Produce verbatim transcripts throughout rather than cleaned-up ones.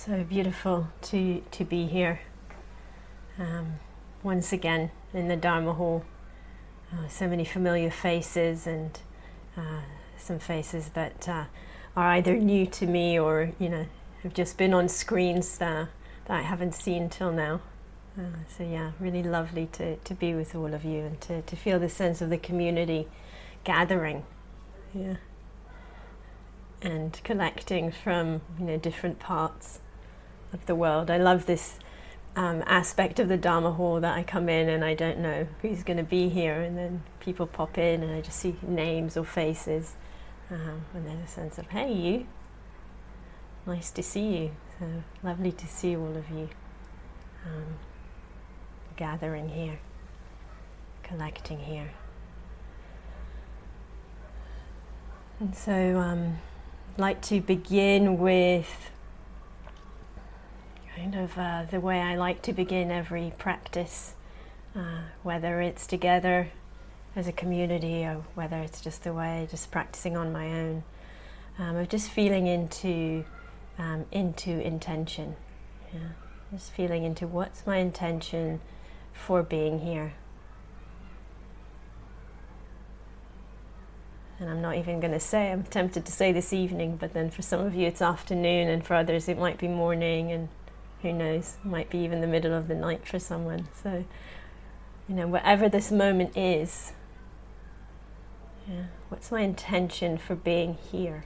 So beautiful to, to be here um, once again in the Dharma Hall. Uh, so many familiar faces and uh, some faces that uh, are either new to me or, you know, have just been on screens uh, that I haven't seen till now. Uh, so yeah, really lovely to, to be with all of you and to, to feel the sense of the community gathering. Yeah. And collecting from, you know, different parts of the world. I love this um, aspect of the Dharma Hall that I come in and I don't know who's going to be here, and then people pop in and I just see names or faces, um, and there's a sense of, hey, you, nice to see you. So lovely to see all of you um, gathering here, collecting here. And so um, I'd like to begin with kind of uh, the way I like to begin every practice, uh, whether it's together as a community or whether it's just the way, just practicing on my own, um, of just feeling into um, into intention, yeah? Just feeling into what's my intention for being here. And I'm not even going to say, I'm tempted to say this evening, but then for some of you it's afternoon and for others it might be morning, and who knows, it might be even the middle of the night for someone. So, you know, whatever this moment is, yeah, what's my intention for being here?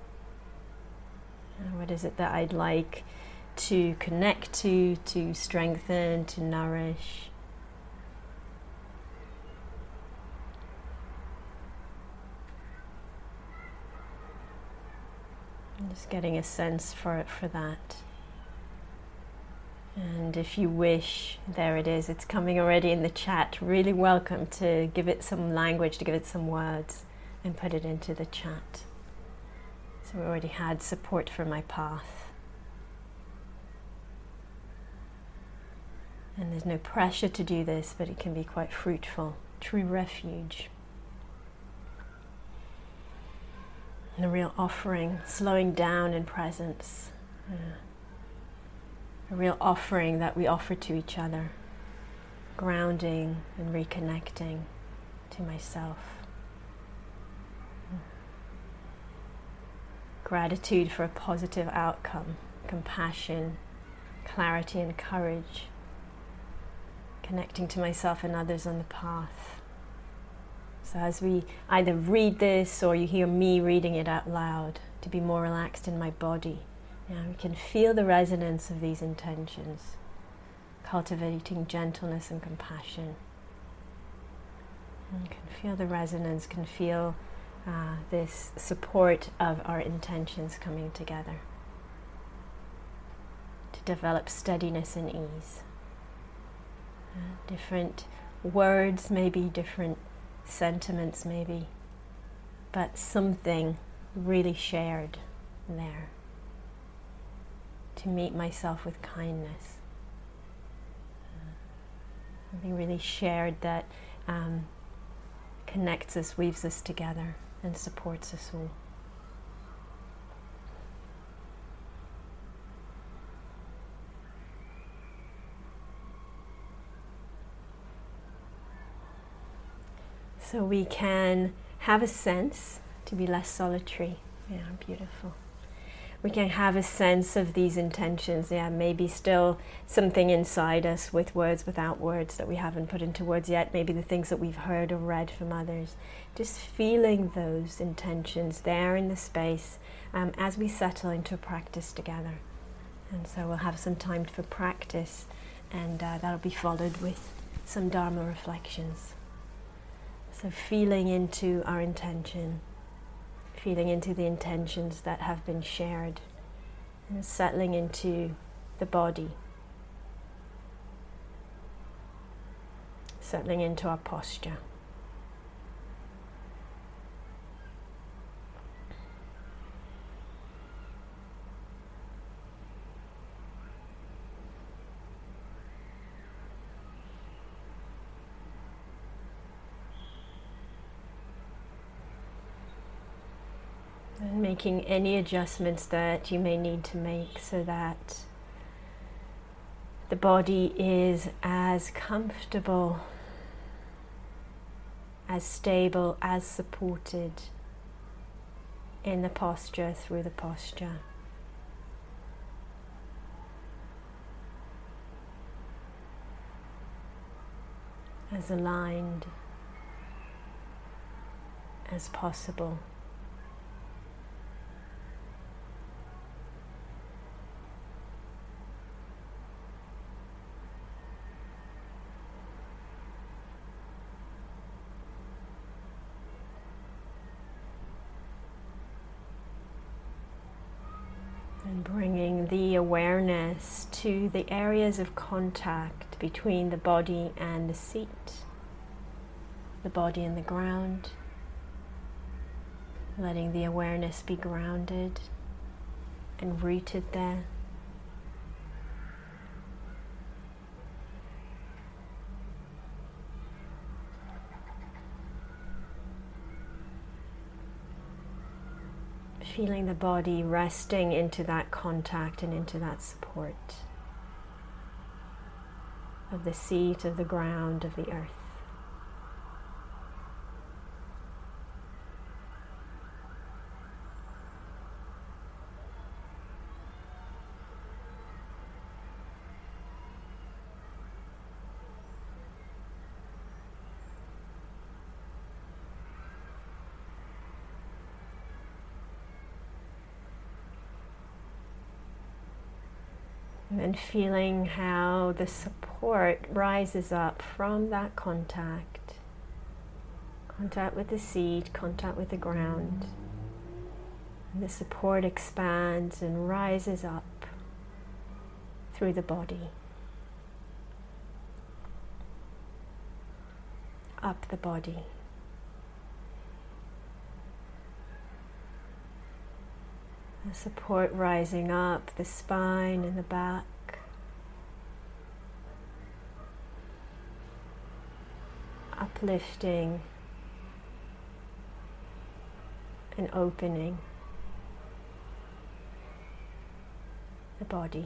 Uh, what is it that I'd like to connect to, to strengthen, to nourish? I'm just getting a sense for it, for that. And if you wish, there it is, it's coming already in the chat. Really welcome to give it some language, to give it some words and put it into the chat. So we already had support for my path. And there's no pressure to do this, but it can be quite fruitful. True refuge. And a real offering, slowing down in presence. Yeah. A real offering that we offer to each other, grounding and reconnecting to myself. Gratitude for a positive outcome, compassion, clarity and courage, connecting to myself and others on the path. So as we either read this or you hear me reading it out loud, to be more relaxed in my body. Yeah, we can feel the resonance of these intentions, cultivating gentleness and compassion. And can feel the resonance, can feel uh, this support of our intentions coming together to develop steadiness and ease. Uh, different words, maybe different sentiments, maybe, but something really shared there. To meet myself with kindness. Uh, something really shared that um, connects us, weaves us together, and supports us all. So we can have a sense to be less solitary. Yeah, beautiful. We can have a sense of these intentions, yeah, maybe still something inside us with words, without words that we haven't put into words yet, maybe the things that we've heard or read from others. Just feeling those intentions there in the space um, as we settle into a practice together. And so we'll have some time for practice, and uh, that'll be followed with some Dharma reflections. So feeling into our intention, feeling into the intentions that have been shared, and settling into the body, settling into our posture. And making any adjustments that you may need to make so that the body is as comfortable, as stable, as supported in the posture, through the posture. As aligned as possible. And bringing the awareness to the areas of contact between the body and the seat, the body and the ground, letting the awareness be grounded and rooted there. Feeling the body resting into that contact and into that support of the seat, of the ground, of the earth. And feeling how the support rises up from that contact. Contact with the seat, contact with the ground. And the support expands and rises up through the body. Up the body. The support rising up the spine and the back. Uplifting and opening the body.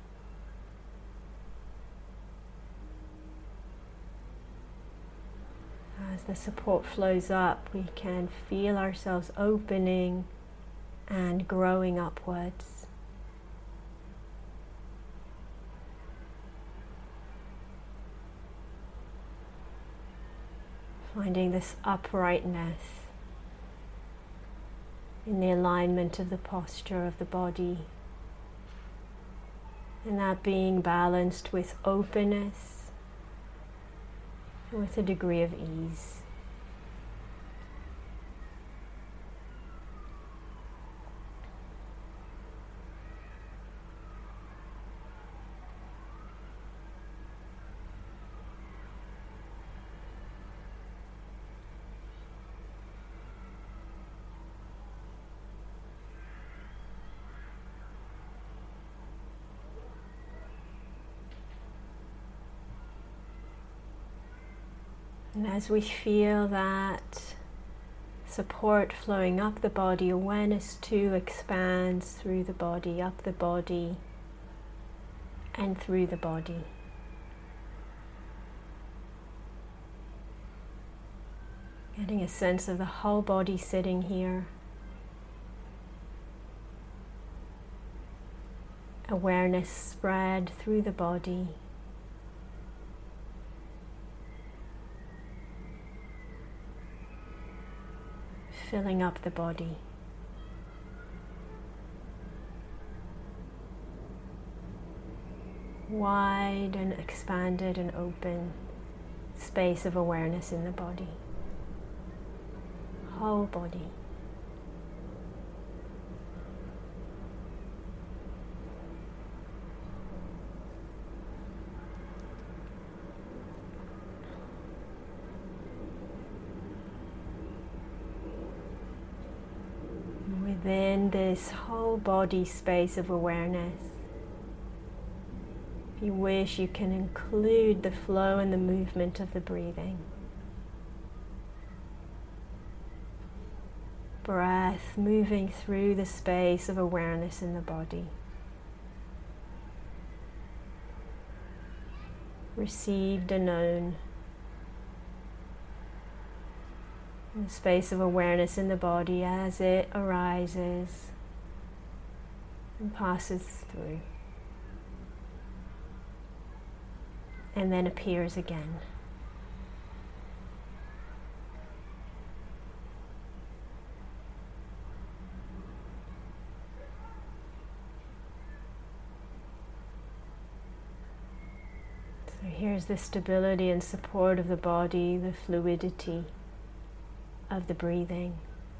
As the support flows up, we can feel ourselves opening and growing upwards. Finding this uprightness in the alignment of the posture of the body, and that being balanced with openness and with a degree of ease. And as we feel that support flowing up the body, awareness too expands through the body, up the body, and through the body. Getting a sense of the whole body sitting here. Awareness spread through the body. Filling up the body. Wide and expanded and open space of awareness in the body. Whole body. Within this whole body space of awareness, if you wish, you can include the flow and the movement of the breathing. breath moving through the space of awareness in the body. Received and known. The space of awareness in the body as it arises and passes through and then appears again. So here's the stability and support of the body, the fluidity of the breathing.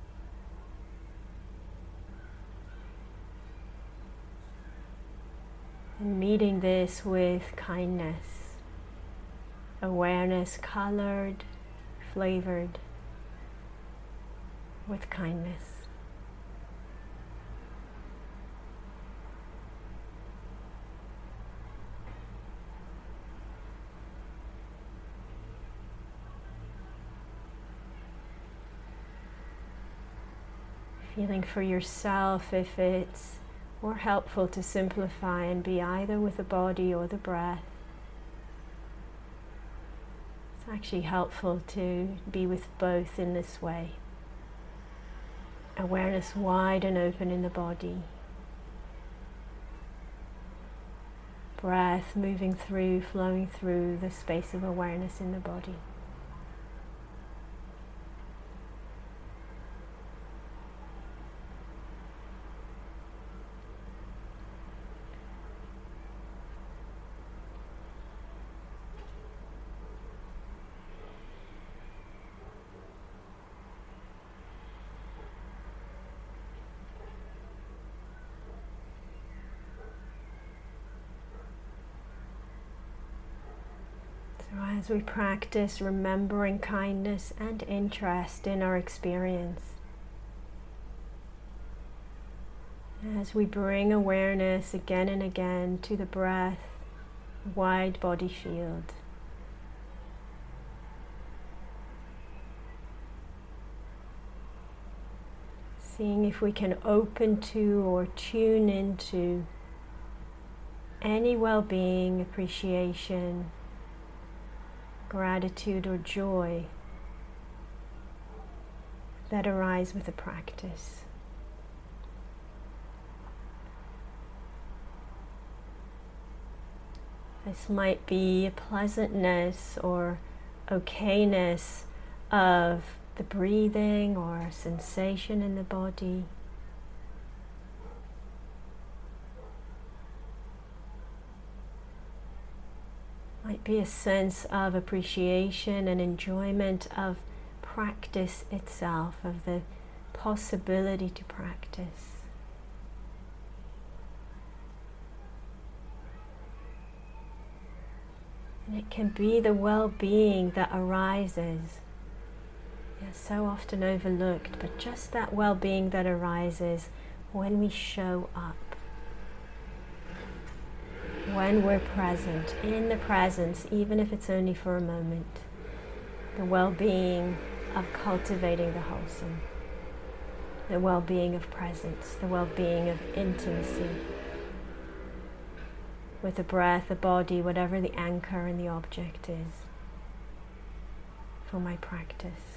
And meeting this with kindness, awareness colored, flavored with kindness. Feeling for yourself if it's more helpful to simplify and be either with the body or the breath. It's actually helpful to be with both in this way. Awareness wide and open in the body. Breath moving through, flowing through the space of awareness in the body. As we practice remembering kindness and interest in our experience, as we bring awareness again and again to the breath, wide body field, seeing if we can open to or tune into any well-being, appreciation, gratitude or joy that arise with the practice. This might be a pleasantness or okayness of the breathing or sensation in the body. Might be a sense of appreciation and enjoyment of practice itself, of the possibility to practice. And it can be the well-being that arises, yeah, so often overlooked, but just that well-being that arises when we show up. When we're present, in the presence, even if it's only for a moment, the well-being of cultivating the wholesome, the well-being of presence, the well-being of intimacy with the breath, the body, whatever the anchor and the object is for my practice.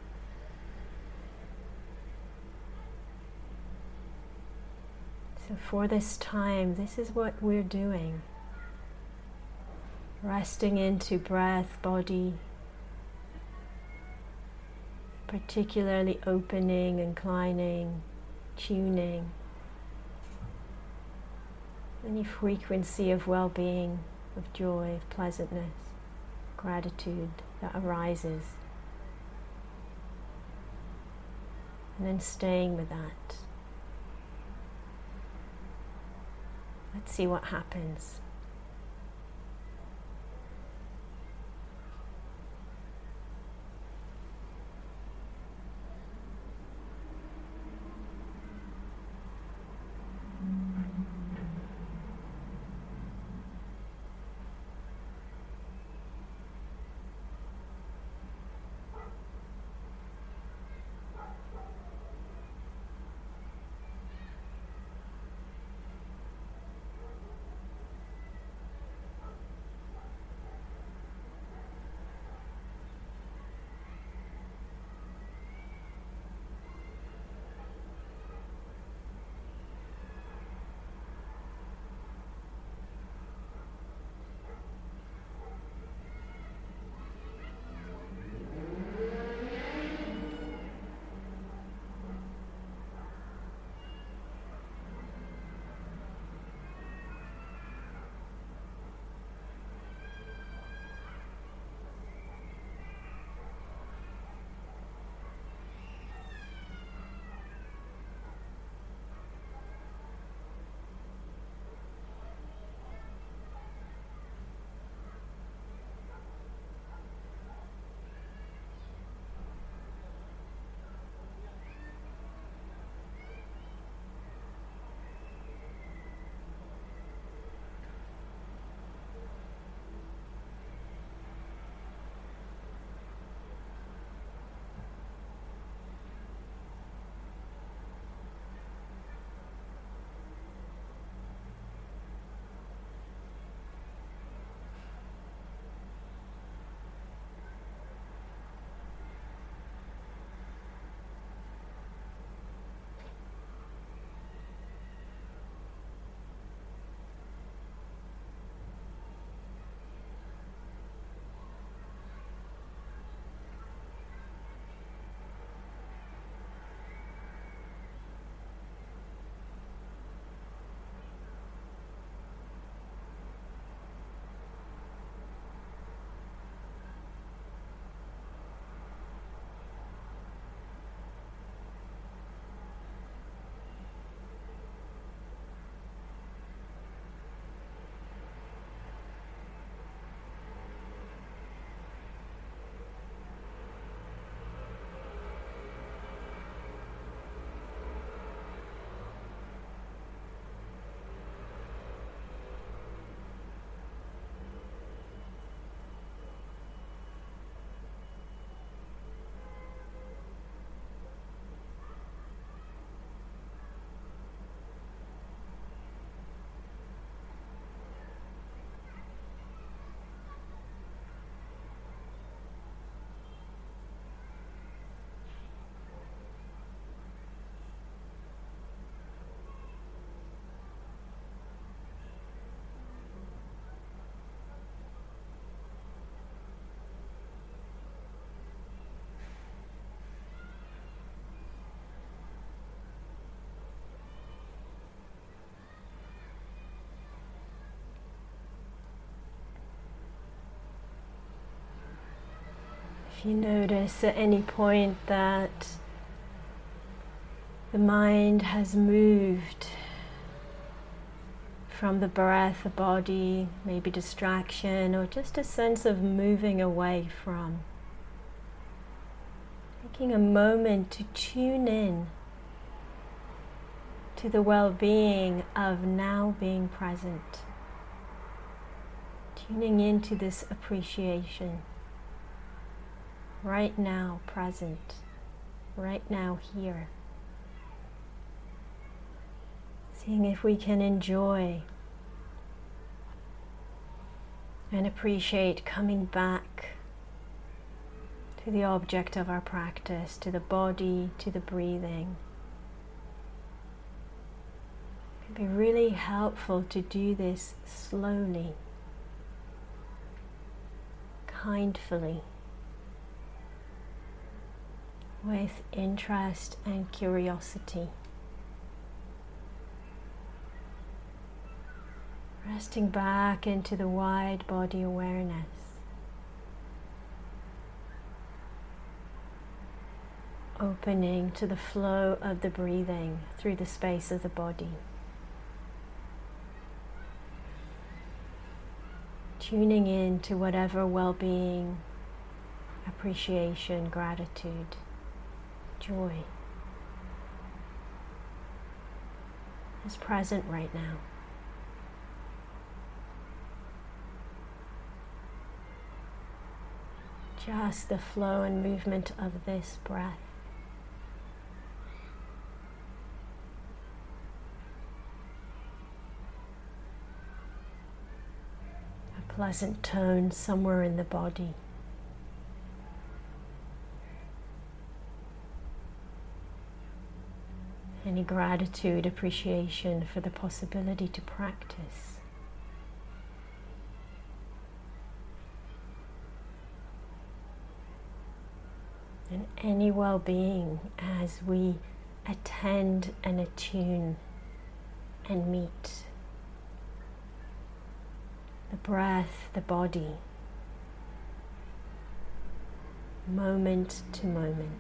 So for this time, this is what we're doing. Resting into breath, body, particularly opening, inclining, tuning. Any frequency of well-being, of joy, of pleasantness, gratitude that arises. And then staying with that. Let's see what happens. If you notice at any point that the mind has moved from the breath, the body, maybe distraction, or just a sense of moving away from, taking a moment to tune in to the well-being of now being present, tuning into this appreciation, right now present, right now here. Seeing if we can enjoy and appreciate coming back to the object of our practice, to the body, to the breathing. It can be really helpful to do this slowly, kindly, with interest and curiosity. Resting back into the wide body awareness. Opening to the flow of the breathing through the space of the body. Tuning in to whatever well-being, appreciation, gratitude, joy is present right now. Just the flow and movement of this breath. A pleasant tone somewhere in the body. Any gratitude, appreciation for the possibility to practice. And any well-being as we attend and attune and meet the breath, the body, moment to moment.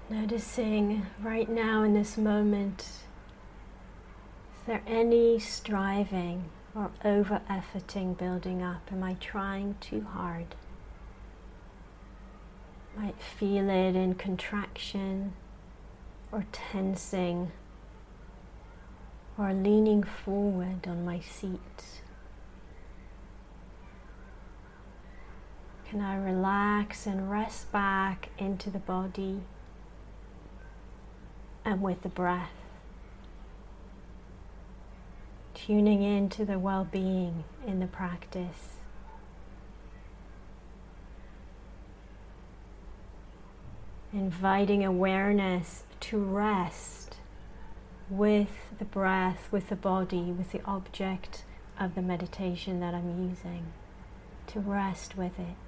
Noticing right now in this moment, is there any striving or over-efforting building up? Am I trying too hard? Might feel it in contraction or tensing or leaning forward on my seat. Can I relax and rest back into the body and with the breath, tuning into the well-being in the practice. Inviting awareness to rest with the breath, with the body, with the object of the meditation that I'm using, to rest with it.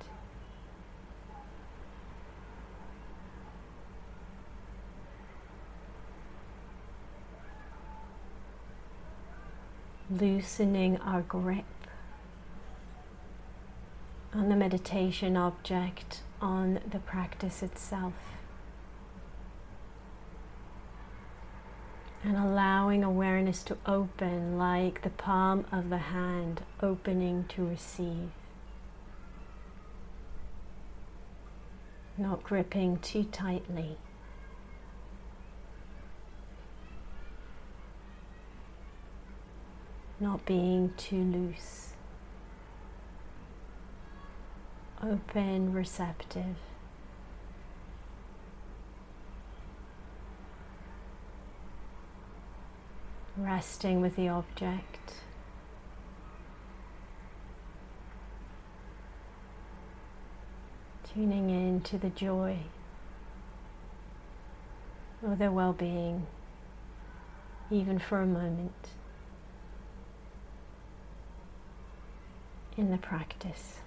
Loosening our grip on the meditation object, on the practice itself, and allowing awareness to open like the palm of the hand opening to receive, not gripping too tightly. Not being too loose, open, receptive. Resting with the object. Tuning in to the joy or the well-being, even for a moment, in the practice.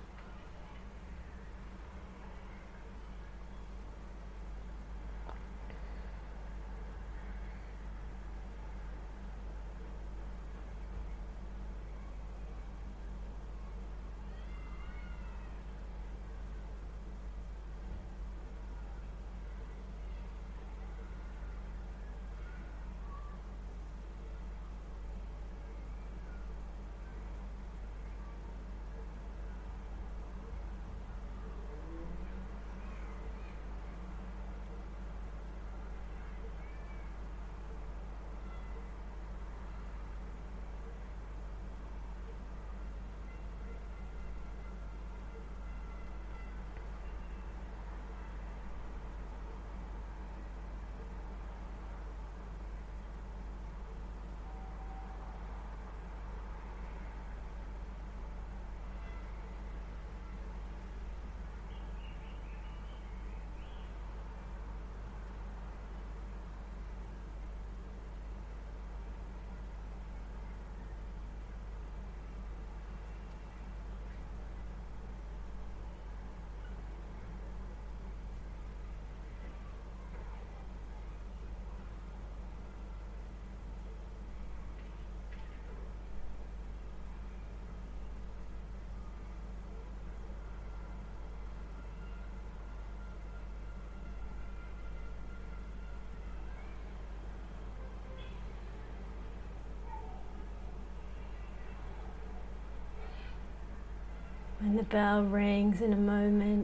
When the bell rings in a moment,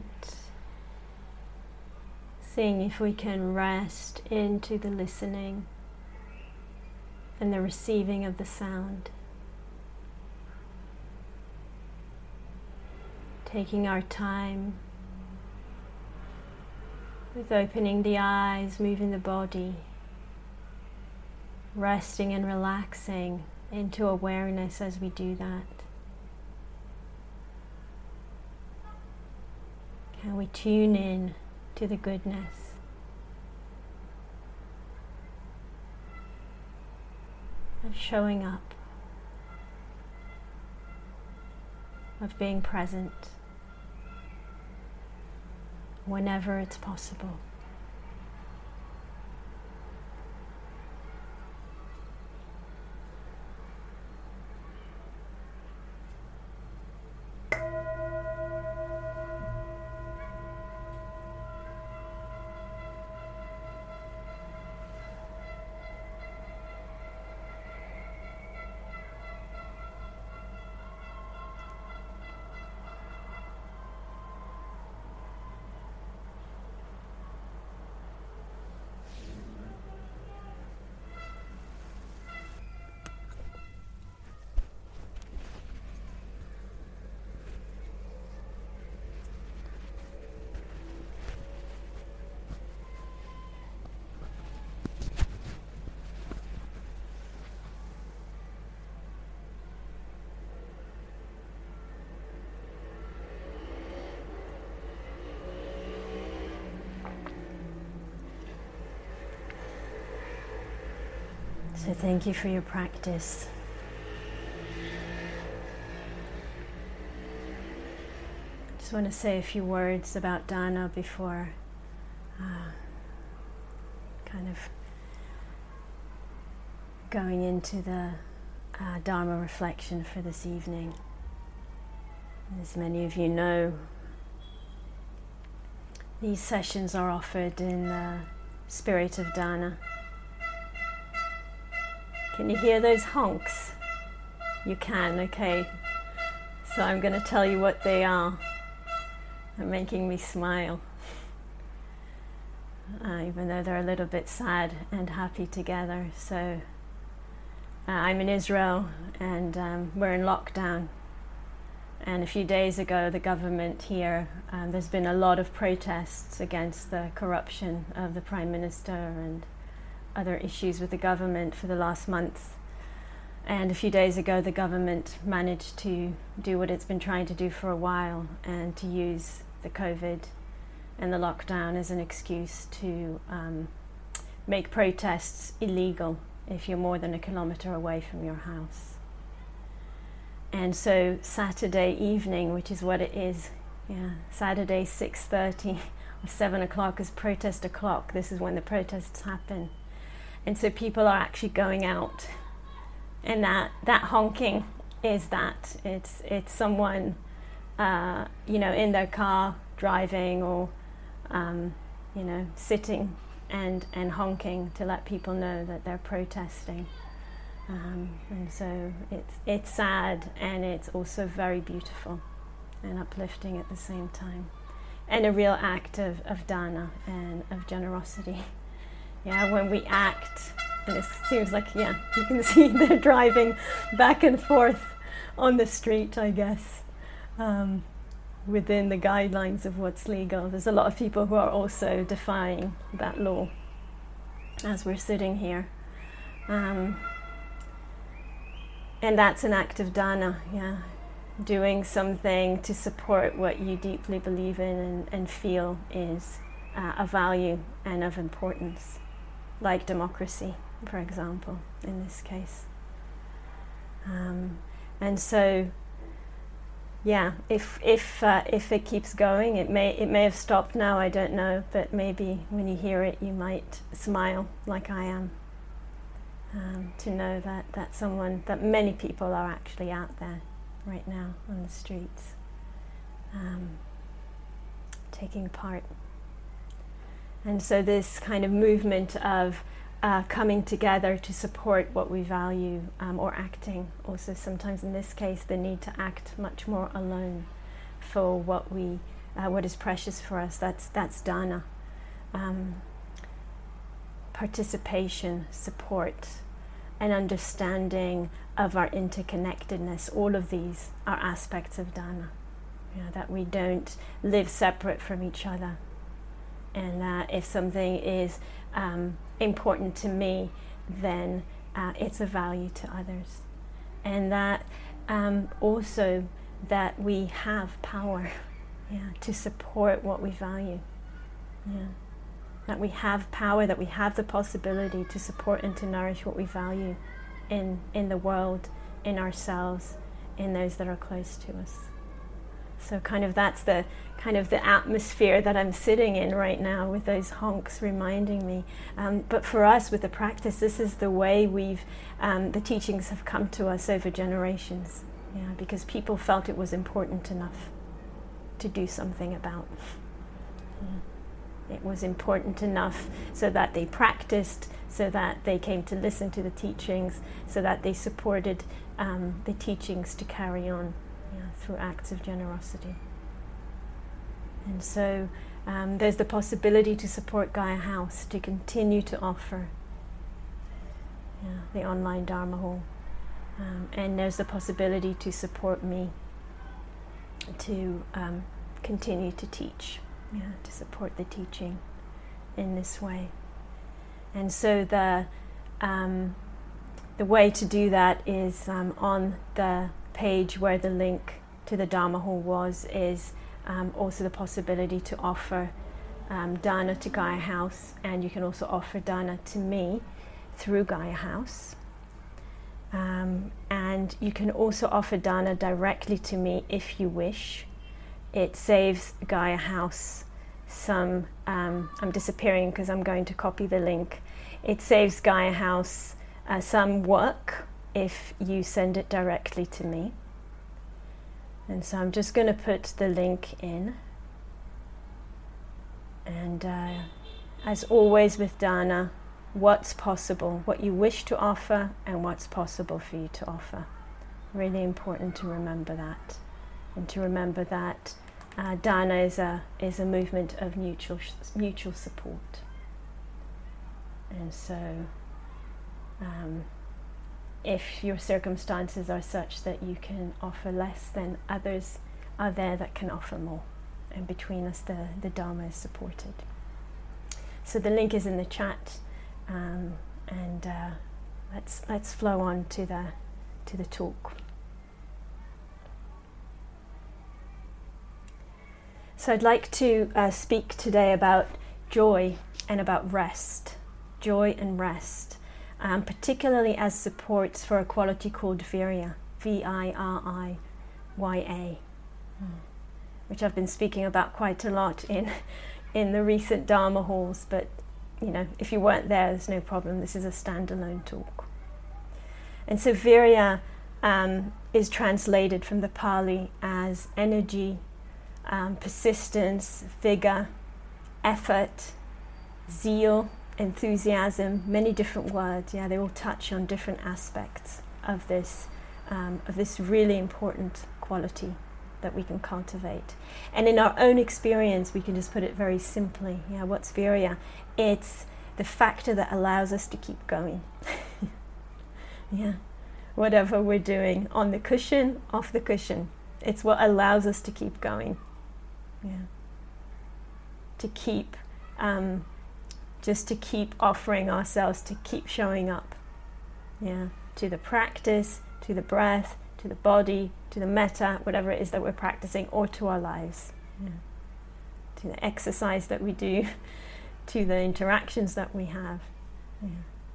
seeing if we can rest into the listening and the receiving of the sound. Taking our time with opening the eyes, moving the body, resting and relaxing into awareness as we do that. Can we tune in to the goodness of showing up, of being present whenever it's possible? So thank you for your practice. I just want to say a few words about dana before uh, kind of going into the uh, Dharma reflection for this evening. As many of you know, these sessions are offered in the spirit of dana. Can you hear those honks? You can, okay. So I'm going to tell you what they are. They're making me smile. Uh, even though they're a little bit sad and happy together. So uh, I'm in Israel and um, we're in lockdown. And a few days ago, the government here, um, there's been a lot of protests against the corruption of the Prime Minister and other issues with the government for the last month. And a few days ago, the government managed to do what it's been trying to do for a while, and to use the COVID and the lockdown as an excuse to um, make protests illegal if you're more than a kilometre away from your house. And so Saturday evening, which is what it is, yeah, Saturday six thirty or seven o'clock is protest o'clock. This is when the protests happen. And so people are actually going out, and that, that honking is that. It's it's someone, uh, you know, in their car driving, or um, you know, sitting and and honking to let people know that they're protesting. Um, and so it's it's sad, and it's also very beautiful and uplifting at the same time, and a real act of, of dana and of generosity. Yeah, when we act, and it seems like, yeah, you can see they're driving back and forth on the street, I guess, um, within the guidelines of what's legal. There's a lot of people who are also defying that law as we're sitting here. Um, and that's an act of dana, yeah, doing something to support what you deeply believe in and, and feel is uh, a value and of importance. Like democracy, for example, in this case. Um, and so, yeah, if if uh, if it keeps going, it may it may have stopped now. I don't know, but maybe when you hear it, you might smile like I am, um, to know that that someone, that many people are actually out there right now on the streets, um, taking part. And so this kind of movement of uh, coming together to support what we value, um, or acting, also sometimes in this case, the need to act much more alone for what we, uh, what is precious for us. That's that's dana. Um, participation, support, and understanding of our interconnectedness. All of these are aspects of dana. You know, that we don't live separate from each other. And that if something is um, important to me, then uh, it's a value to others. And that um, also that we have power, yeah, to support what we value. Yeah. That we have power, that we have the possibility to support and to nourish what we value in, in the world, in ourselves, in those that are close to us. So kind of that's the kind of the atmosphere that I'm sitting in right now, with those honks reminding me. Um, but for us, with the practice, this is the way we've, um, the teachings have come to us over generations. Yeah, because people felt it was important enough to do something about. Yeah. It was important enough so that they practiced, so that they came to listen to the teachings, so that they supported um, the teachings to carry on. Yeah, through acts of generosity. And so um, there's the possibility to support Gaia House, to continue to offer, yeah, the online Dharma Hall. Um, and there's the possibility to support me to um, continue to teach, yeah, to support the teaching in this way. And so the um, the way to do that is um, on the page where the link to the Dharma Hall was, is um, also the possibility to offer um, dana to Gaia House, and you can also offer dana to me through Gaia House. Um, and you can also offer dana directly to me if you wish. It saves Gaia House some, um, I'm disappearing because I'm going to copy the link. It saves Gaia House uh, some work if you send it directly to me. And so I'm just going to put the link in. And uh, as always with dana, what's possible, what you wish to offer and what's possible for you to offer. Really important to remember that. And to remember that uh, dana is a, is a movement of mutual, mutual support. And so um, if your circumstances are such that you can offer less, then others are there that can offer more. And between us, the, the Dharma is supported. So the link is in the chat, um, and uh, let's let's flow on to the to the talk. So I'd like to uh, speak today about joy and about rest, joy and rest, um, particularly as supports for a quality called virya, V I R I Y A. Mm. Which I've been speaking about quite a lot in in the recent Dharma halls, but you know, if you weren't there, there's no problem. This is a standalone talk. And so virya um, is translated from the Pali as energy, um, persistence, vigor, effort, zeal, enthusiasm, many different words. Yeah, they all touch on different aspects of this um, of this really important quality that we can cultivate. And in our own experience, we can just put it very simply. Yeah, what's virya? It's the factor that allows us to keep going. Yeah, whatever we're doing, on the cushion, off the cushion, it's what allows us to keep going. Yeah, to keep, um, just to keep offering ourselves, to keep showing up. Yeah, to the practice, to the breath, to the body, to the metta, whatever it is that we're practicing, or to our lives, yeah. To the exercise that we do, to the interactions that we have. Yeah.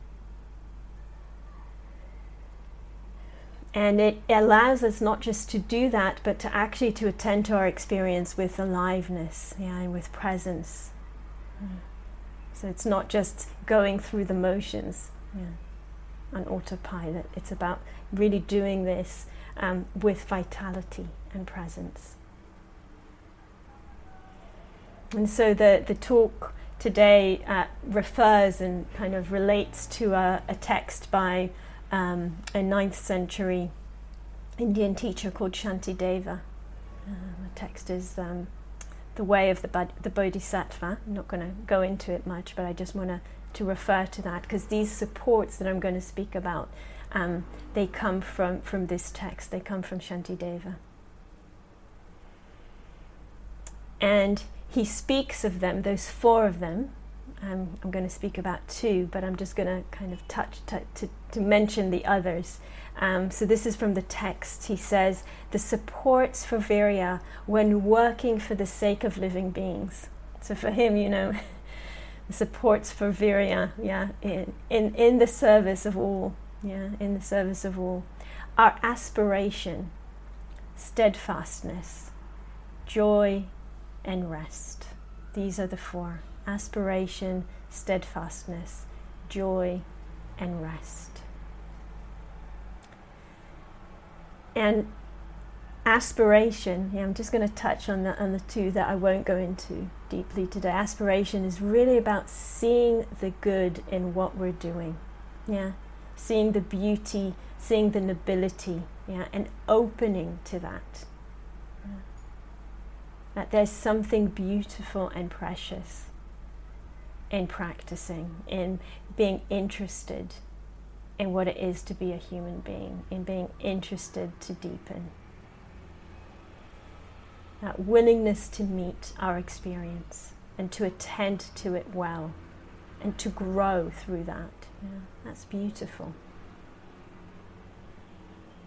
And it allows us not just to do that, but to actually to attend to our experience with aliveness, yeah, and with presence. Yeah. So it's not just going through the motions, yeah, on autopilot. It's about really doing this Um, with vitality and presence. And so the, the talk today uh, refers and kind of relates to a, a text by um, a ninth century Indian teacher called Shantideva. Uh, the text is um, The Way of the, Bod- the Bodhisattva. I'm not going to go into it much, but I just want to to refer to that, because these supports that I'm going to speak about, Um, they come from, from this text, they come from Shantideva. And he speaks of them, those four of them. Um, I'm going to speak about two, but I'm just going to kind of touch, t- to, to mention the others. Um, so this is from the text. He says, the supports for virya when working for the sake of living beings. So for him, you know, the supports for virya, yeah, in, in, in the service of all. Yeah, in the service of all. Our aspiration, steadfastness, joy, and rest. These are the four. Aspiration, steadfastness, joy, and rest. And aspiration, yeah, I'm just going to touch on the, on the two that I won't go into deeply today. Aspiration is really about seeing the good in what we're doing. Yeah. Seeing the beauty, seeing the nobility, yeah, and opening to that. Yeah. That there's something beautiful and precious in practicing, in being interested in what it is to be a human being, in being interested to deepen. That willingness to meet our experience and to attend to it well and to grow through that. Yeah, that's beautiful.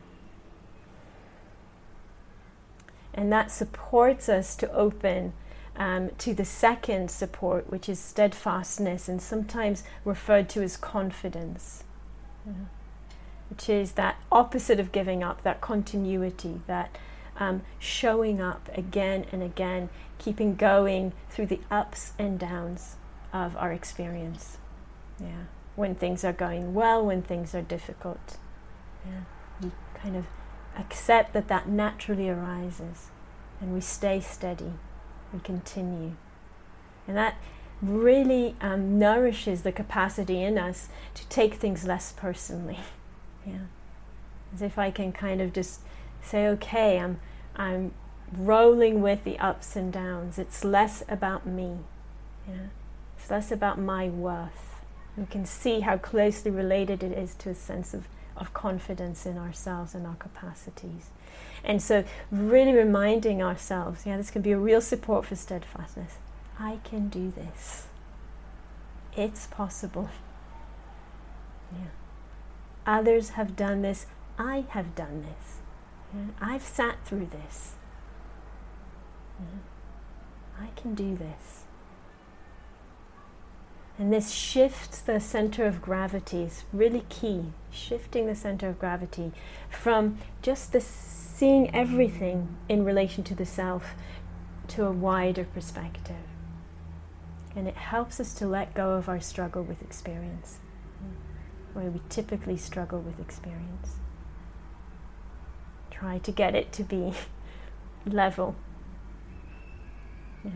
And that supports us to open um, to the second support, which is steadfastness, and sometimes referred to as confidence, yeah. which is that opposite of giving up, that continuity, that um, showing up again and again, keeping going through the ups and downs of our experience. Yeah, when things are going well, when things are difficult. Yeah, we kind of accept that that naturally arises, and we stay steady, we continue. And that really um, nourishes the capacity in us to take things less personally. Yeah, as if I can kind of just say, okay, I'm I'm rolling with the ups and downs. It's less about me. Yeah, it's less about my worth. We can see how closely related it is to a sense of, of confidence in ourselves and our capacities. And so really reminding ourselves, yeah, this can be a real support for steadfastness. I can do this. It's possible. Yeah. Others have done this. I have done this. Yeah. I've sat through this. Yeah. I can do this. And this shifts the center of gravity. Is really key. Shifting the center of gravity from just the seeing everything in relation to the self to a wider perspective. And it helps us to let go of our struggle with experience, where we typically struggle with experience. Try to get it to be level. Yeah.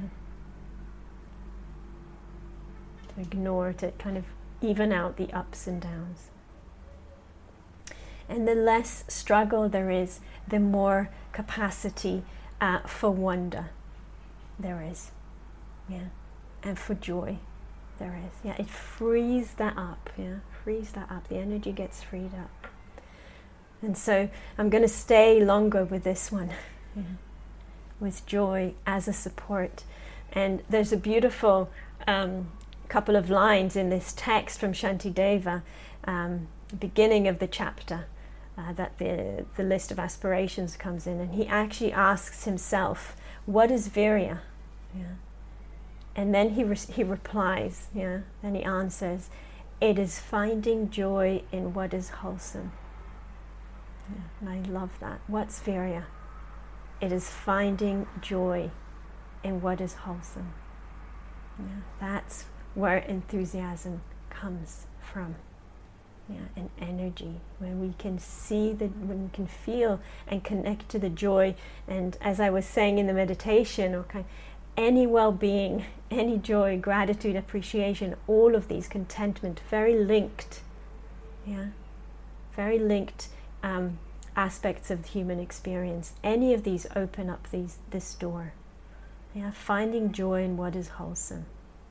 To ignore, to kind of even out the ups and downs. And the less struggle there is, the more capacity uh, for wonder there is. Yeah. And for joy there is. Yeah. It frees that up. Yeah. Frees that up. The energy gets freed up. And so I'm going to stay longer with this one. Yeah. With joy as a support. And there's a beautiful um, couple of lines in this text from Shantideva, um, beginning of the chapter, uh, that the, the list of aspirations comes in, and he actually asks himself, what is virya? Yeah. And then he, re- he replies, yeah, and he answers, it is finding joy in what is wholesome. Yeah. And I love that. What's virya? It is finding joy in what is wholesome. Yeah. That's where enthusiasm comes from. Yeah, and energy, when we can see the, when we can feel and connect to the joy, and as I was saying in the meditation, okay, any well-being, any joy, gratitude, appreciation, all of these, contentment, very linked, yeah, very linked um, aspects of the human experience. Any of these open up these this door, yeah, finding joy in what is wholesome.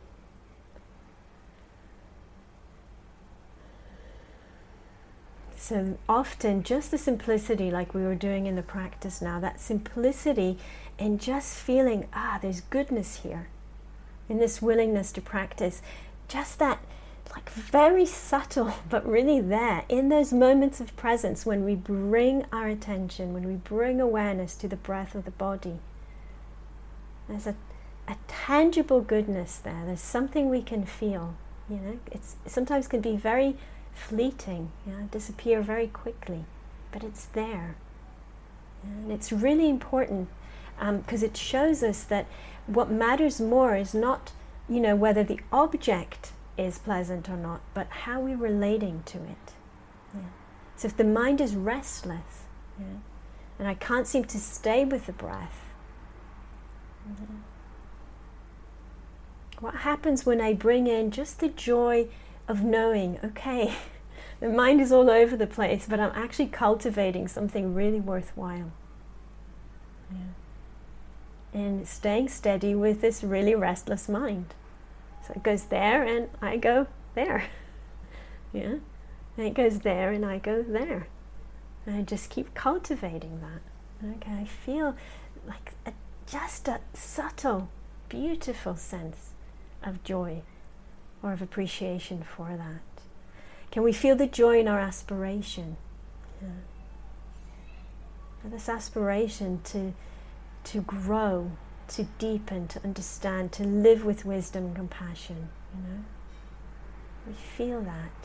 So often just the simplicity, like we were doing in the practice now, that simplicity and just feeling, ah, there's goodness here, in this willingness to practice, just that like very subtle, but really there, in those moments of presence when we bring our attention, when we bring awareness to the breath of the body. There's a, a tangible goodness there. There's something we can feel, you know. It's sometimes can be very fleeting, yeah, disappear very quickly, but it's there. And it's really important because um, it shows us that what matters more is not, you know, whether the object is pleasant or not, but how we're relating to it. Yeah. So if the mind is restless, yeah, and I can't seem to stay with the breath, yeah, what happens when I bring in just the joy of knowing, okay, the mind is all over the place, but I'm actually cultivating something really worthwhile. Yeah. And staying steady with this really restless mind. So it goes there and I go there. Yeah. And it goes there and I go there. And I just keep cultivating that. Okay, I feel like a, just a subtle, beautiful sense of joy or of appreciation for that. Can we feel the joy in our aspiration? Yeah. And this aspiration to to grow, to deepen, to understand, to live with wisdom and compassion, you know. We feel that.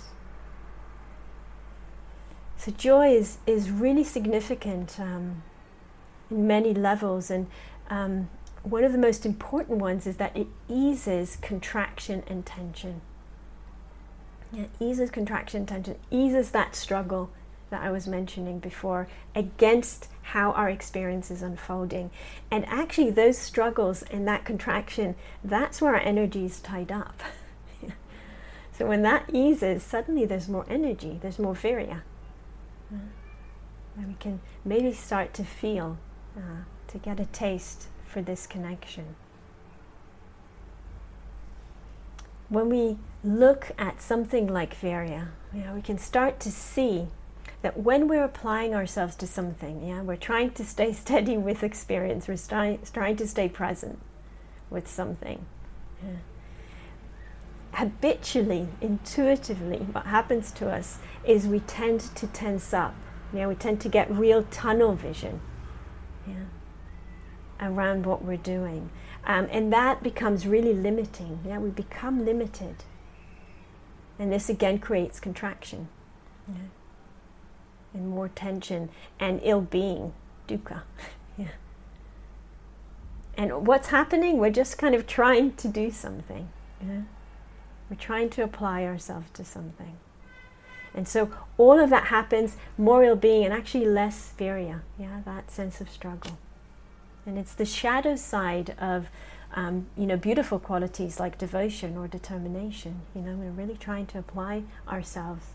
So joy is, is really significant um, in many levels, and um, one of the most important ones is that it eases contraction and tension. Yeah, eases contraction and tension, eases that struggle that I was mentioning before against how our experience is unfolding. And actually those struggles and that contraction, that's where our energy is tied up. So when that eases, suddenly there's more energy, there's more virya. Uh, and we can maybe start to feel, uh, to get a taste for this connection. When we look at something like virya, yeah, we can start to see that when we're applying ourselves to something, yeah, we're trying to stay steady with experience, we're trying, trying to stay present with something. Yeah. Habitually, intuitively, what happens to us is we tend to tense up. Yeah, we tend to get real tunnel vision, yeah, around what we're doing. Um, and that becomes really limiting. Yeah, we become limited. And this again creates contraction. Yeah. And more tension and ill-being, dukkha. Yeah. And what's happening? We're just kind of trying to do something. Yeah. We're trying to apply ourselves to something. And so all of that happens, more ill-being and actually less virya, yeah, that sense of struggle. And it's the shadow side of, um, you know, beautiful qualities like devotion or determination. You know, we're really trying to apply ourselves.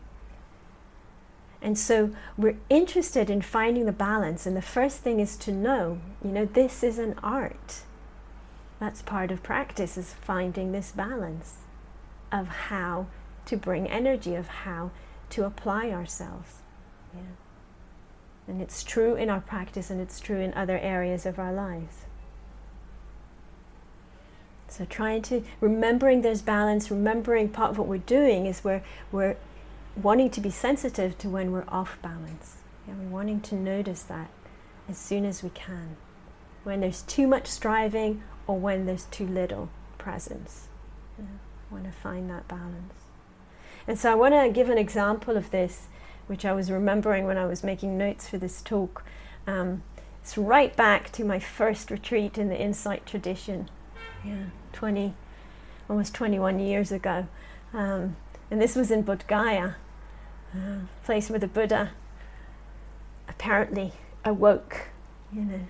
And so we're interested in finding the balance. And the first thing is to know, you know, this is an art. That's part of practice, is finding this balance of how to bring energy, of how to apply ourselves. Yeah. And it's true in our practice, and it's true in other areas of our lives. So trying to, remembering there's balance, remembering part of what we're doing is where we're wanting to be sensitive to when we're off balance. Yeah, we're wanting to notice that as soon as we can. When there's too much striving or when there's too little presence. Yeah, I want to find that balance. And so I want to give an example of this, which I was remembering when I was making notes for this talk. Um, it's right back to my first retreat in the Insight tradition, yeah, twenty, almost twenty-one years ago. Um, and this was in Bodh Gaya, a place where the Buddha apparently awoke, you know.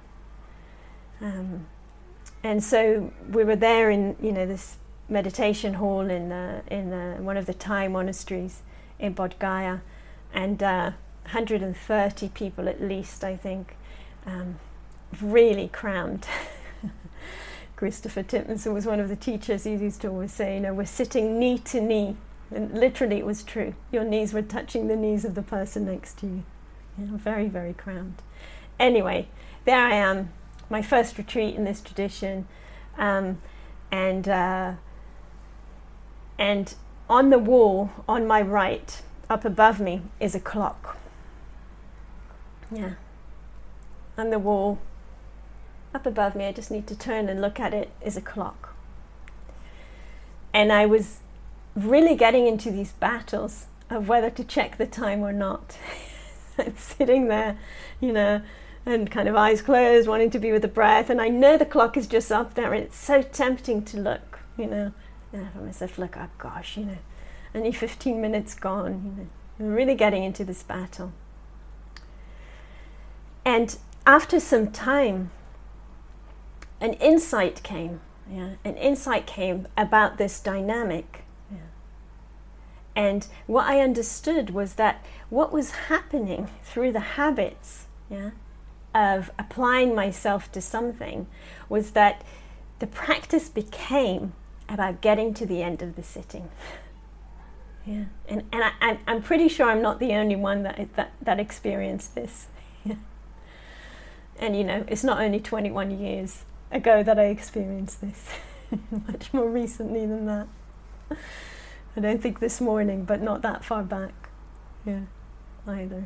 Um, and so we were there in, you know, this meditation hall in uh, in uh, one of the Thai monasteries in Bodh Gaya, and uh, one hundred thirty people at least, I think, um, really crammed. Christopher Timpson was one of the teachers. He used to always say, you know, we're sitting knee to knee, and literally it was true. Your knees were touching the knees of the person next to you. You know, very, very crammed. Anyway, there I am, my first retreat in this tradition, um, and uh, and on the wall on my right, up above me, is a clock. Yeah, on the wall up above me, I just need to turn and look at it, is a clock. And I was really getting into these battles of whether to check the time or not. I'm sitting there, you know, and kind of eyes closed, wanting to be with the breath, and I know the clock is just up there, and it's so tempting to look, you know. And I thought myself, look, oh gosh, you know, only fifteen minutes gone, you know. I'm really getting into this battle. And after some time, an insight came, yeah, an insight came about this dynamic. Yeah. And what I understood was that what was happening through the habits, yeah, of applying myself to something was that the practice became about getting to the end of the sitting. Yeah. And and I, I'm pretty sure I'm not the only one that that, that experienced this. Yeah. And you know, it's not only twenty-one years ago that I experienced this, much more recently than that. I don't think this morning, but not that far back, yeah, either.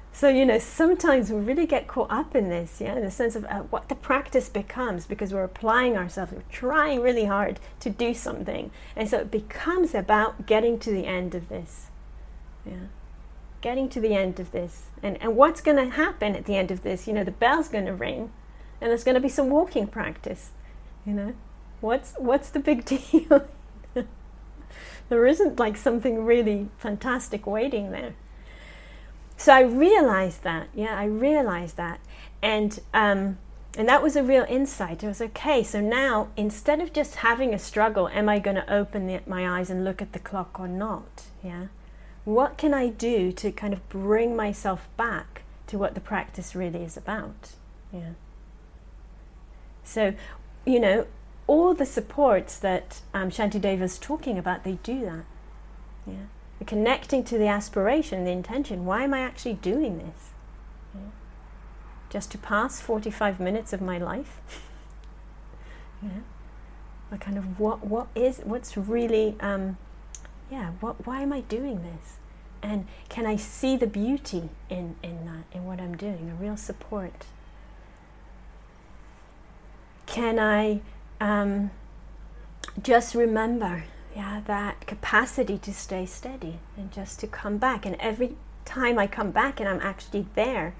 So, you know, sometimes we really get caught up in this, yeah, in the sense of uh, what the practice becomes, because we're applying ourselves, we're trying really hard to do something. And so it becomes about getting to the end of this, yeah, getting to the end of this. And, and what's going to happen at the end of this? You know, the bell's going to ring and there's going to be some walking practice, you know. What's, what's the big deal? There isn't like something really fantastic waiting there. So I realized that, yeah, I realized that. And um, and that was a real insight. It was, okay, so now instead of just having a struggle, am I going to open the, my eyes and look at the clock or not? Yeah. What can I do to kind of bring myself back to what the practice really is about? Yeah. So, you know, all the supports that um, Shantideva's talking about, they do that. Yeah. Connecting to the aspiration, the intention. Why am I actually doing this? Yeah. Just to pass forty-five minutes of my life? Yeah. Like kind of what what is what's really um, yeah, what why am I doing this? And can I see the beauty in, in that, in what I'm doing, a real support? Can I um, just remember, yeah, that capacity to stay steady and just to come back. And every time I come back and I'm actually there,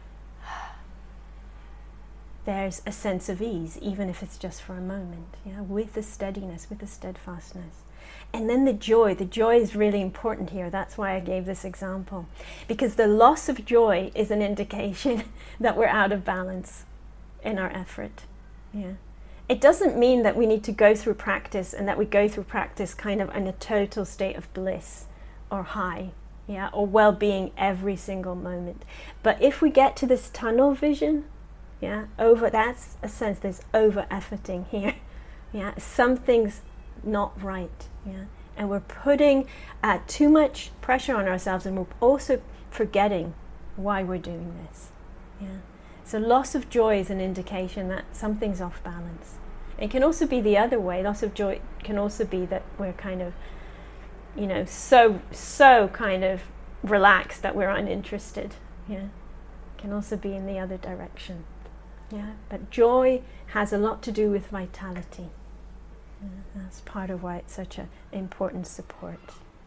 there's a sense of ease, even if it's just for a moment, yeah, with the steadiness, with the steadfastness. And then the joy. The joy is really important here. That's why I gave this example. Because the loss of joy is an indication that we're out of balance in our effort. Yeah. It doesn't mean that we need to go through practice and that we go through practice kind of in a total state of bliss or high, yeah, or well-being every single moment. But if we get to this tunnel vision, yeah, over, that's a sense there's over-efforting here, yeah, something's not right, yeah, and we're putting uh, too much pressure on ourselves, and we're also forgetting why we're doing this, yeah. So loss of joy is an indication that something's off balance. It can also be the other way. Loss of joy can also be that we're kind of, you know, so, so kind of relaxed that we're uninterested. Yeah. It can also be in the other direction. Yeah. But joy has a lot to do with vitality. Yeah. That's part of why it's such an important support.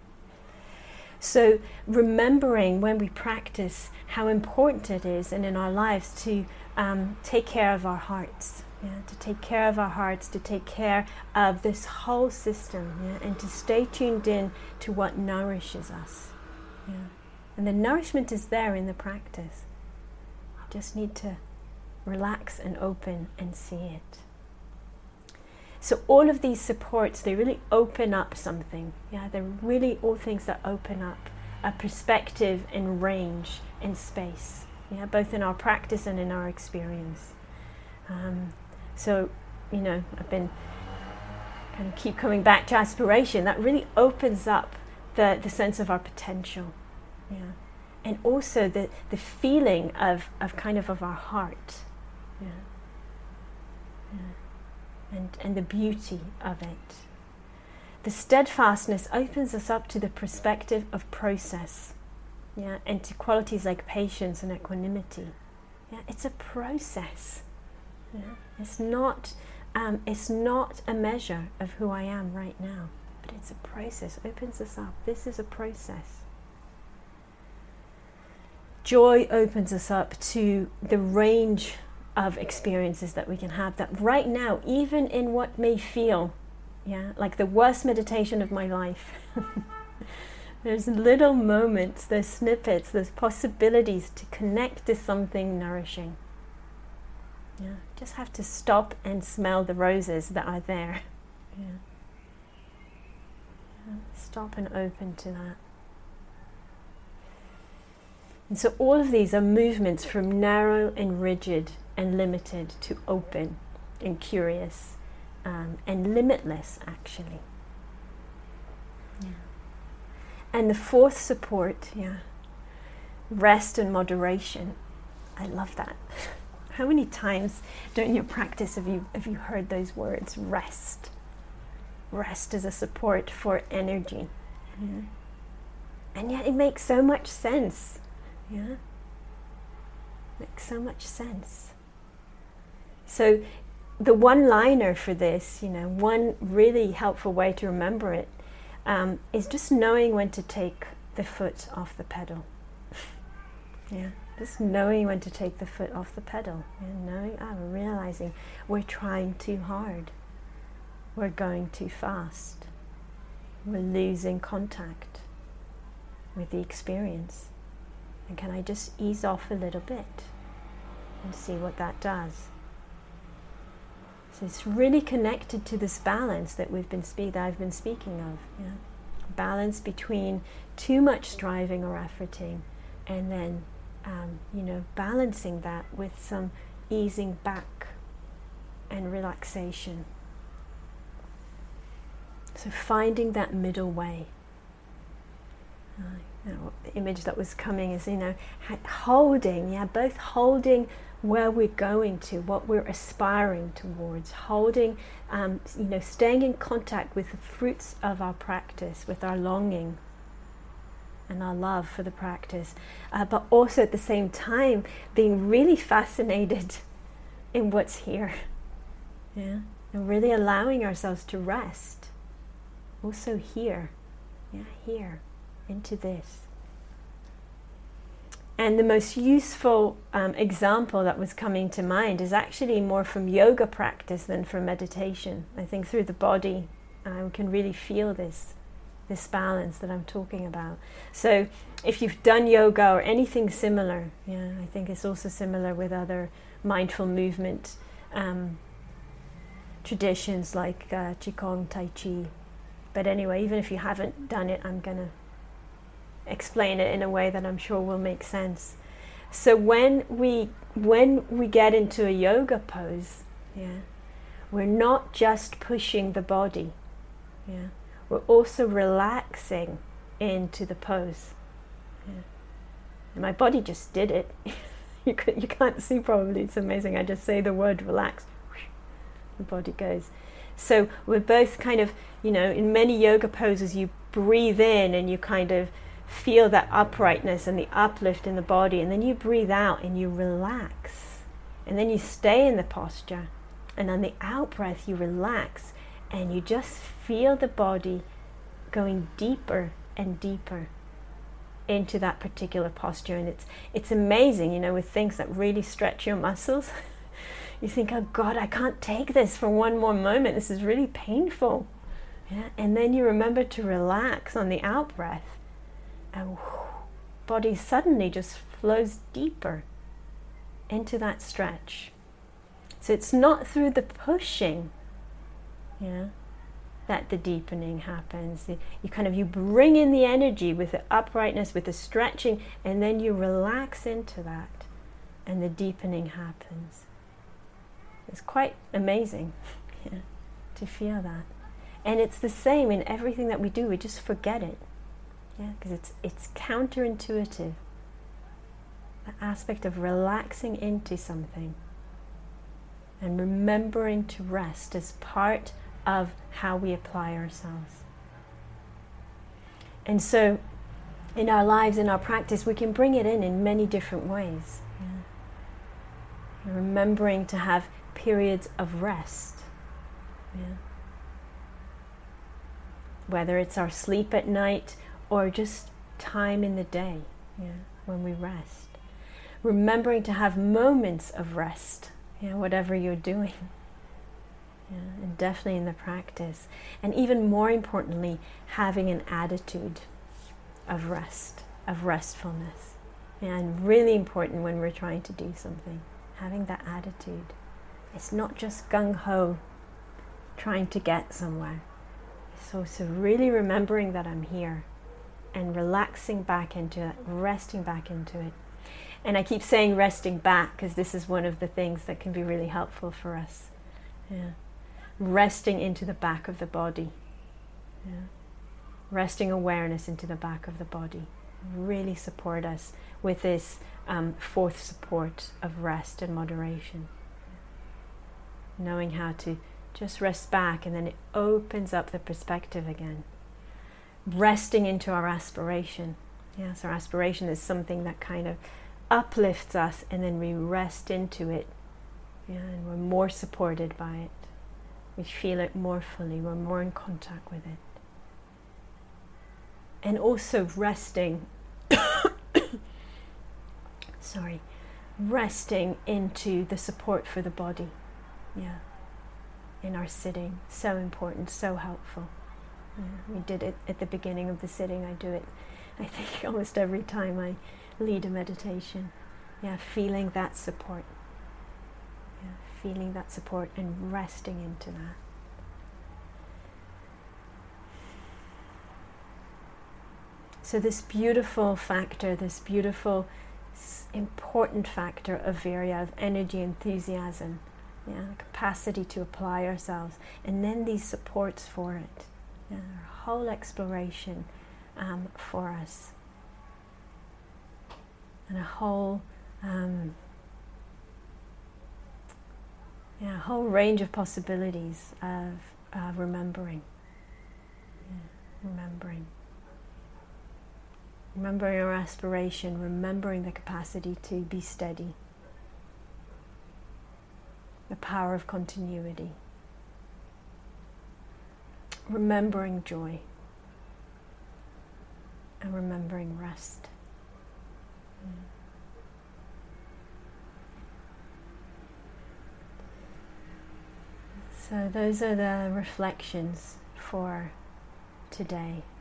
So remembering when we practice how important it is and in our lives to um, take care of our hearts, yeah, to take care of our hearts, to take care of this whole system, yeah, and to stay tuned in to what nourishes us. Yeah. And the nourishment is there in the practice. We just need to relax and open and see it. So all of these supports, they really open up something. Yeah, they're really all things that open up a perspective and range and space. Yeah, both in our practice and in our experience. Um, so, you know, I've been kind of keep coming back to aspiration. That really opens up the, the sense of our potential. Yeah, and also the the feeling of of kind of of our heart. Yeah. Yeah. And, and the beauty of it. The steadfastness opens us up to the perspective of process, yeah, and to qualities like patience and equanimity. Yeah, it's a process. Yeah, it's not, um, it's not a measure of who I am right now, but it's a process. It opens us up. This is a process. Joy opens us up to the range of experiences that we can have, that right now, even in what may feel, yeah, like the worst meditation of my life, there's little moments, there's snippets, there's possibilities to connect to something nourishing. Yeah, just have to stop and smell the roses that are there. Yeah. Yeah, stop and open to that. And so all of these are movements from narrow and rigid and limited to open and curious um, and limitless, actually. Yeah. And the fourth support, yeah, rest and moderation. I love that. How many times during your practice have you have you heard those words? Rest. Rest as a support for energy. Yeah. And yet it makes so much sense. Yeah. Makes so much sense. So the one-liner for this, you know, one really helpful way to remember it um, is just knowing when to take the foot off the pedal. Yeah, just knowing when to take the foot off the pedal. And knowing, ah, realizing we're trying too hard. We're going too fast. We're losing contact with the experience. And can I just ease off a little bit and see what that does? So it's really connected to this balance that we've been speak that I've been speaking of. Yeah? Balance between too much striving or efforting, and then um, you know, balancing that with some easing back and relaxation. So finding that middle way. Uh, you know, the image that was coming is, you know, holding, yeah, both holding where we're going to, what we're aspiring towards, holding, um, you know, staying in contact with the fruits of our practice, with our longing and our love for the practice, uh, but also at the same time being really fascinated in what's here, yeah, and really allowing ourselves to rest, also here, yeah, here, into this. And the most useful um, example that was coming to mind is actually more from yoga practice than from meditation. I think through the body uh, we can really feel this, this balance that I'm talking about. So if you've done yoga or anything similar, yeah, I think it's also similar with other mindful movement um, traditions like uh, Qigong, Tai Chi. But anyway, even if you haven't done it, I'm going to explain it in a way that I'm sure will make sense. So when we when we get into a yoga pose, yeah, we're not just pushing the body, yeah, we're also relaxing into the pose. Yeah. And my body just did it. you can, you can't see probably. It's amazing. I just say the word relax, the body goes. So we're both kind of, you know, in many yoga poses, you breathe in and you kind of feel that uprightness and the uplift in the body, and then you breathe out and you relax, and then you stay in the posture, and on the out breath you relax and you just feel the body going deeper and deeper into that particular posture. And it's it's amazing, you know, with things that really stretch your muscles. You think, oh God, I can't take this for one more moment, this is really painful, yeah? And then you remember to relax on the out breath, and whoo, body suddenly just flows deeper into that stretch. So it's not through the pushing, yeah, that the deepening happens. You, you kind of, you bring in the energy with the uprightness, with the stretching, and then you relax into that, and the deepening happens. It's quite amazing, yeah, to feel that. And it's the same in everything that we do, we just forget it. Yeah, because it's it's counterintuitive. The aspect of relaxing into something and remembering to rest as part of how we apply ourselves. And so in our lives, in our practice, we can bring it in in many different ways. Yeah. Remembering to have periods of rest. Yeah. Whether it's our sleep at night or just time in the day, yeah, when we rest. Remembering to have moments of rest, yeah, whatever you're doing. Yeah, and definitely in the practice. And even more importantly, having an attitude of rest, of restfulness. Yeah, and really important when we're trying to do something, having that attitude. It's not just gung-ho, trying to get somewhere. So, so really remembering that I'm here and relaxing back into it, resting back into it. And I keep saying resting back because this is one of the things that can be really helpful for us. Yeah. Resting into the back of the body. Yeah. Resting awareness into the back of the body. Really support us with this um, fourth support of rest and moderation. Knowing how to just rest back, and then it opens up the perspective again. Resting into our aspiration. Yes, our aspiration is something that kind of uplifts us, and then we rest into it. Yeah, and we're more supported by it. We feel it more fully. We're more in contact with it. And also resting, sorry, resting into the support for the body. Yeah, in our sitting. So important, so helpful. Yeah, we did it at the beginning of the sitting. I do it, I think, almost every time I lead a meditation. Yeah, feeling that support. Yeah, feeling that support and resting into that. So this beautiful factor, this beautiful, important factor of virya, of energy, enthusiasm, yeah, capacity to apply ourselves, and then these supports for it, yeah, our whole exploration um, for us, and a whole, um, yeah, a whole range of possibilities of uh, remembering, yeah, remembering. Remembering our aspiration, remembering the capacity to be steady, the power of continuity, remembering joy, and remembering rest. Mm. So those are the reflections for today.